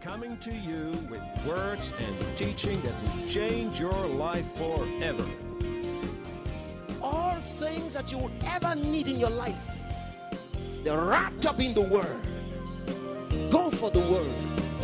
coming to you with words and teaching that will change your life forever. All things that you would ever need in your life, they're wrapped up in the Word. Go for the Word.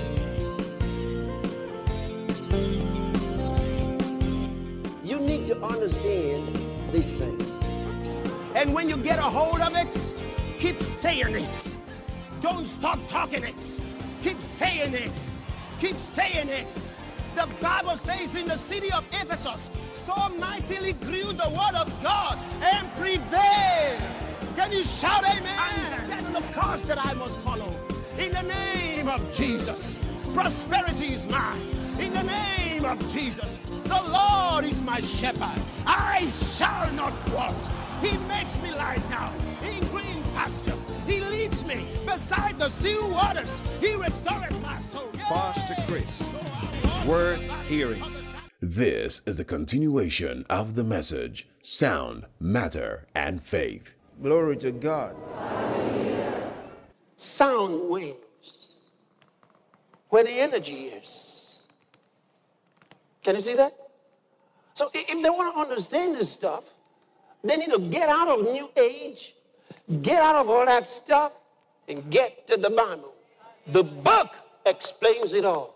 You need to understand these things. And when you get a hold of it, keep saying it. Don't stop talking it. Keep saying it. Keep saying it. The Bible says in the city of Ephesus, so mightily grew the word of God and prevailed. Can you shout amen? I'm setting the course that I must follow. In the name of Jesus, prosperity is mine. In the name of Jesus, the Lord is my shepherd. I shall not want. He makes me lie down in green pastures. He leads me beside the still waters. He restores my soul. Pastor Chris, worth hearing. This is the continuation of the message, Sound, Matter, and Faith. Glory to God. Sound waves, where the energy is. Can you see that? So if they want to understand this stuff, they need to get out of New Age, get out of all that stuff, and get to the Bible. The book explains it all.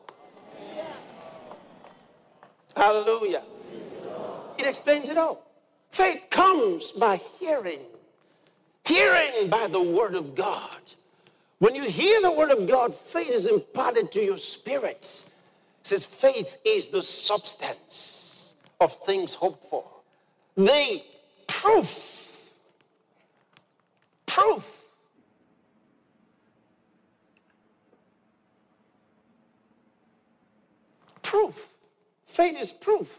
Hallelujah. It explains it all. Faith comes by hearing. Hearing by the Word of God. When you hear the Word of God, faith is imparted to your spirit. It says faith is the substance of things hoped for. The proof. Faith is proof.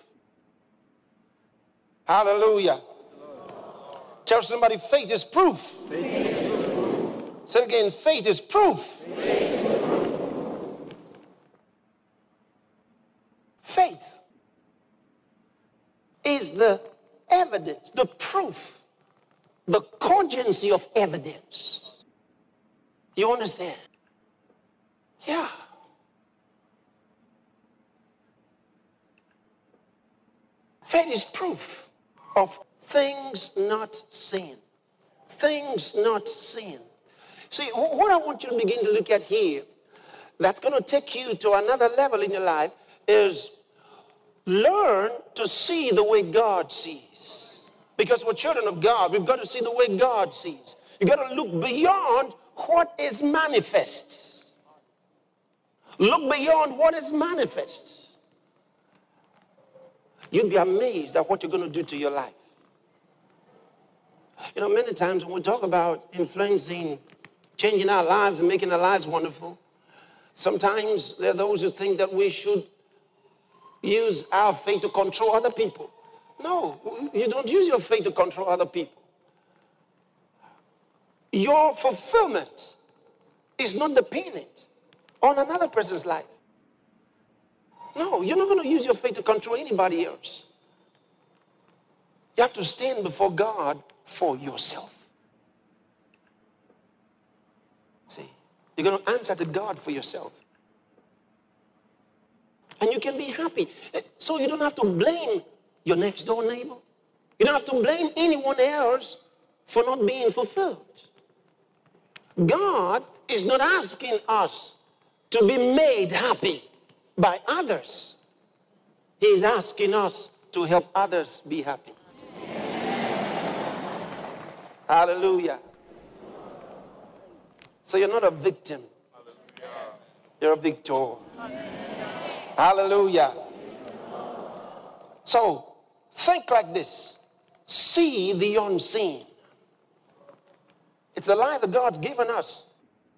Hallelujah. Tell somebody, faith is proof. Faith is proof. Say it again, faith is proof. Faith is proof. Faith is the evidence, the proof, the cogency of evidence. You understand? Yeah. Faith is proof of things not seen. Things not seen. See, what I want you to begin to look at here, that's going to take you to another level in your life, is learn to see the way God sees. Because we're children of God, we've got to see the way God sees. You've got to look beyond what is manifest. Look beyond what is manifest. You'd be amazed at what you're going to do to your life. You know, many times when we talk about influencing, changing our lives and making our lives wonderful, sometimes there are those who think that we should use our faith to control other people. No, you don't use your faith to control other people. Your fulfillment is not dependent on another person's life. No, you're not going to use your faith to control anybody else. You have to stand before God for yourself. See, you're going to answer to God for yourself. And you can be happy. So you don't have to blame your next door neighbor. You don't have to blame anyone else for not being fulfilled. God is not asking us to be made happy by others. He's asking us to help others be happy. Hallelujah. So you're not a victim. You're a victor. Hallelujah. So think like this. See the unseen. It's a life that God's given us.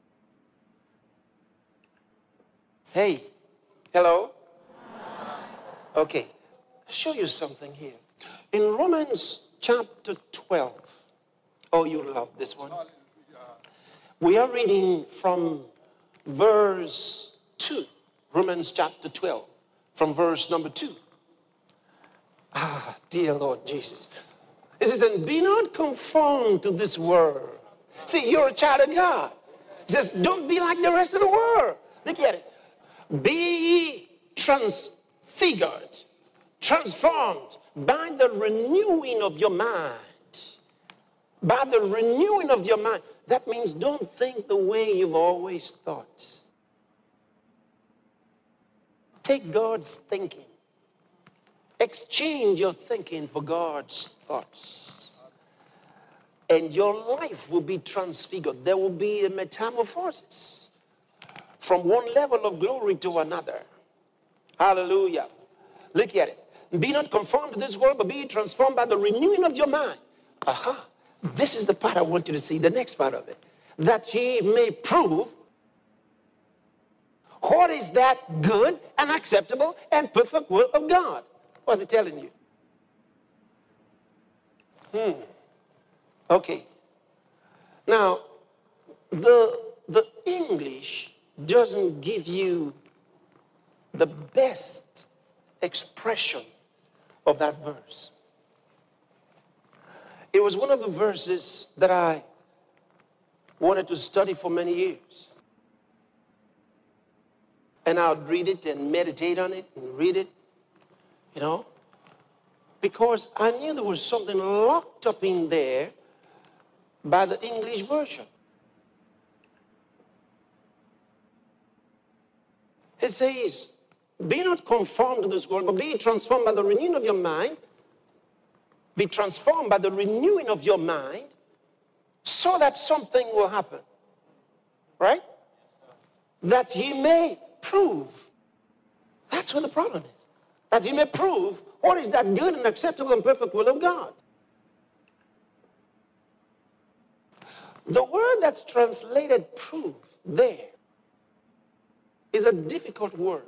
Hey, hello? Okay, show you something here. In Romans chapter 12, oh, you love this one. We are reading from verse 2, Romans chapter 12, from verse number 2. Ah, dear Lord Jesus. It says, and be not conformed to this world. See, you're a child of God. It says, don't be like the rest of the world. Look at it. Be ye transfigured, transformed by the renewing of your mind. By the renewing of your mind. That means don't think the way you've always thought. Take God's thinking. Exchange your thinking for God's thoughts. And your life will be transfigured. There will be a metamorphosis from one level of glory to another. Hallelujah. Look at it. Be not conformed to this world, but be transformed by the renewing of your mind. Aha. This is the part I want you to see, the next part of it. That ye may prove what is that good and acceptable and perfect will of God. What's it telling you? Okay. Now, the English doesn't give you the best expression of that verse. It was one of the verses that I wanted to study for many years. And I would read it and meditate on it and read it, you know, because I knew there was something locked up in there by the English version. It says, be not conformed to this world, but be transformed by the renewing of your mind. Be transformed by the renewing of your mind so that something will happen. Right? That ye may prove. That's what the problem is. That ye may prove what is that good and acceptable and perfect will of God. The word that's translated prove there is a difficult word.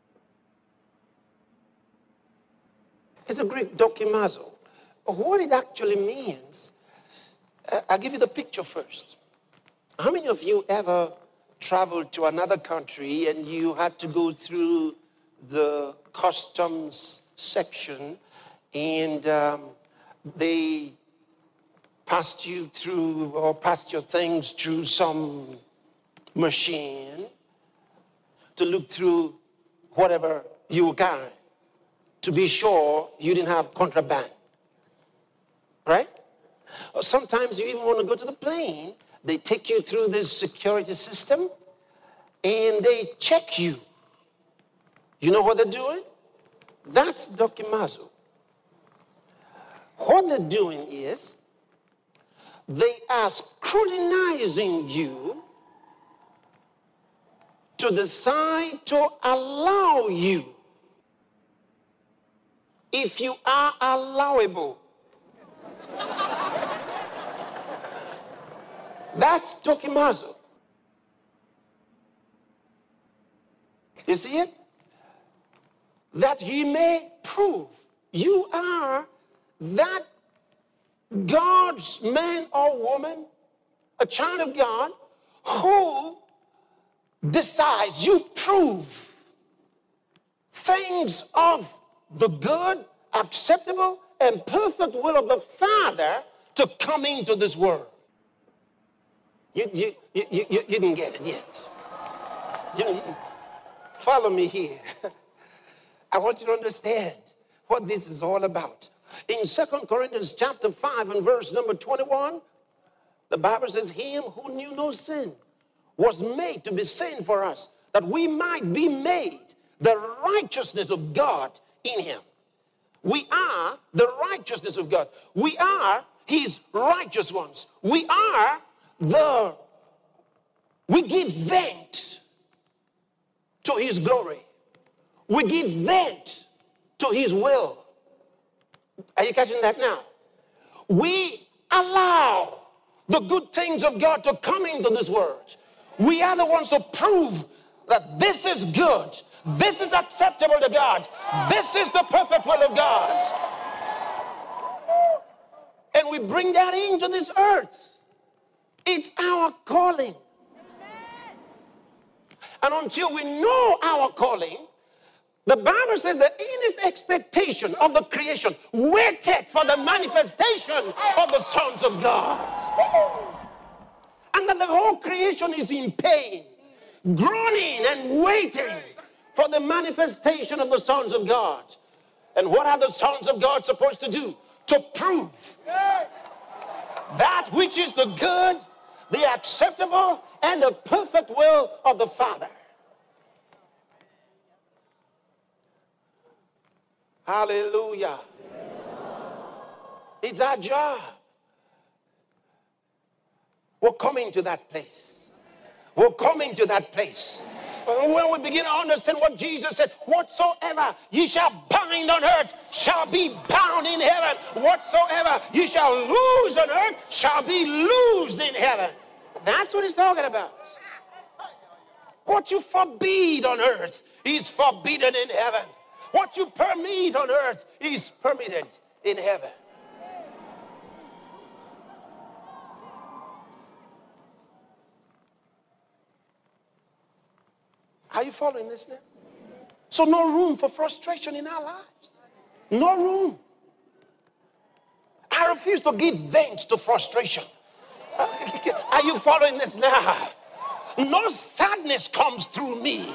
It's a Greek dokimazo. What it actually means, I'll give you the picture first. How many of you ever traveled to another country and you had to go through the customs section and they passed you through or passed your things through some machine to look through whatever you were carrying to be sure you didn't have contraband? Right? Or sometimes you even want to go to the plane. They take you through this security system and they check you. You know what they're doing? That's dokimazo. What they're doing is they are scrutinizing you to decide to allow you if you are allowable. That's dokimazo. You see it? That ye may prove you are that God's man or woman, a child of God, who decides you prove things of the good, acceptable, and perfect will of the Father to come into this world. You didn't get it yet. Follow me here. I want you to understand what this is all about. In 2 Corinthians chapter 5 and verse number 21, the Bible says, him who knew no sin was made to be sin for us, that we might be made the righteousness of God in him. We are the righteousness of God. We are his righteous ones. We give vent to his glory. We give vent to his will. Are you catching that now? We allow the good things of God to come into this world. We are the ones to prove that this is good. This is acceptable to God. This is the perfect will of God. And we bring that into this earth. It's our calling. And until we know our calling, the Bible says that in his expectation of the creation, waited for the manifestation of the sons of God. And that the whole creation is in pain, groaning and waiting for the manifestation of the sons of God. And what are the sons of God supposed to do? To prove that which is the good, the acceptable, and the perfect will of the Father. Hallelujah. It's our job. We're coming to that place. We're coming to that place. When we begin to understand what Jesus said, whatsoever ye shall bind on earth shall be bound in heaven. Whatsoever ye shall loose on earth shall be loosed in heaven. That's what he's talking about. What you forbid on earth is forbidden in heaven. What you permit on earth is permitted in heaven. Are you following this now? So no room for frustration in our lives. No room. I refuse to give vent to frustration. Are you following this now? No sadness comes through me.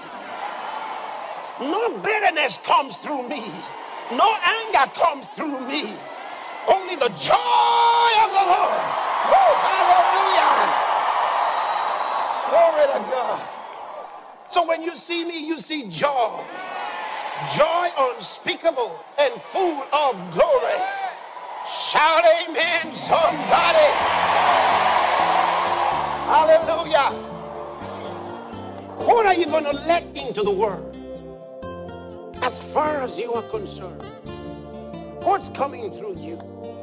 No bitterness comes through me. No anger comes through me. Only the joy of the Lord. Oh, hallelujah. Glory to God. So when you see me, you see joy. Joy unspeakable and full of glory. Shout amen, somebody. Hallelujah. What are you going to let into the world? As far as you are concerned, what's coming through you?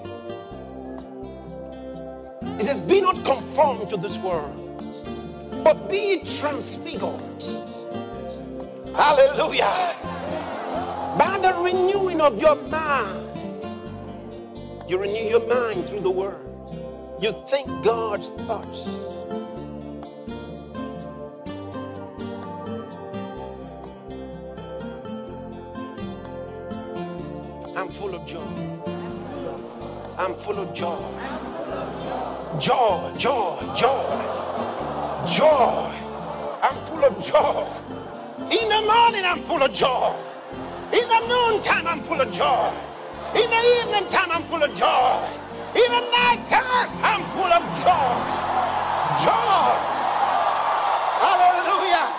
It says, be not conformed to this world, but be transfigured. Hallelujah. By the renewing of your mind. You renew your mind through the word. You think God's thoughts. I'm full of joy. I'm full of joy. Joy, joy, joy. Joy. I'm full of joy. In the morning, I'm full of joy. In the noontime, I'm full of joy. In the evening time, I'm full of joy. In the night time, I'm full of joy. Joy. Hallelujah.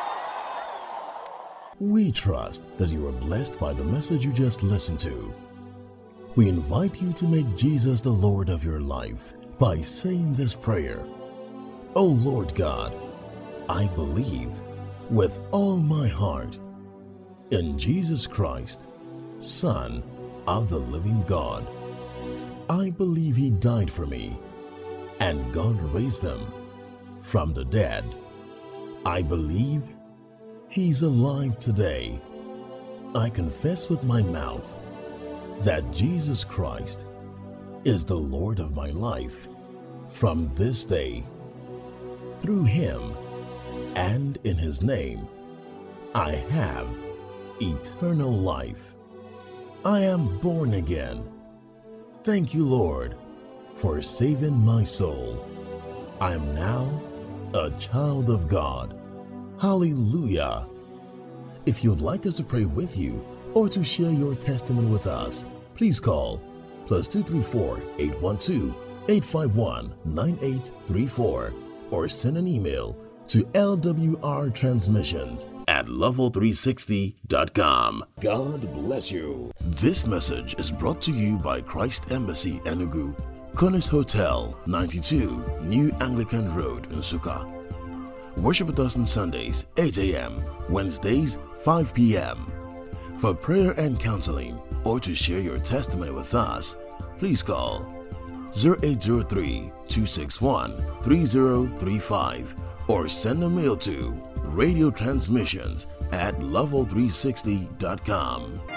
We trust that you are blessed by the message you just listened to. We invite you to make Jesus the Lord of your life by saying this prayer. Oh Lord God, I believe with all my heart in Jesus Christ, Son of the living God. I believe He died for me and God raised Him from the dead. I believe He's alive today. I confess with my mouth that Jesus Christ is the Lord of my life from this day. Through Him and in His name, I have eternal life. I am born again. Thank you, Lord, for saving my soul. I am now a child of God. Hallelujah. If you'd like us to pray with you or to share your testimony with us, please call +234 812 851 9834 or send an email to lwrtransmissions@level360.com. God bless you. This message is brought to you by Christ Embassy Enugu, Konis Hotel, 92 New Anglican Road, Nsukka. Worship with us on Sundays, 8 a.m., Wednesdays, 5 p.m. For prayer and counseling or to share your testimony with us, please call 0803-261-3035 or send a mail to radiotransmissions@level360.com.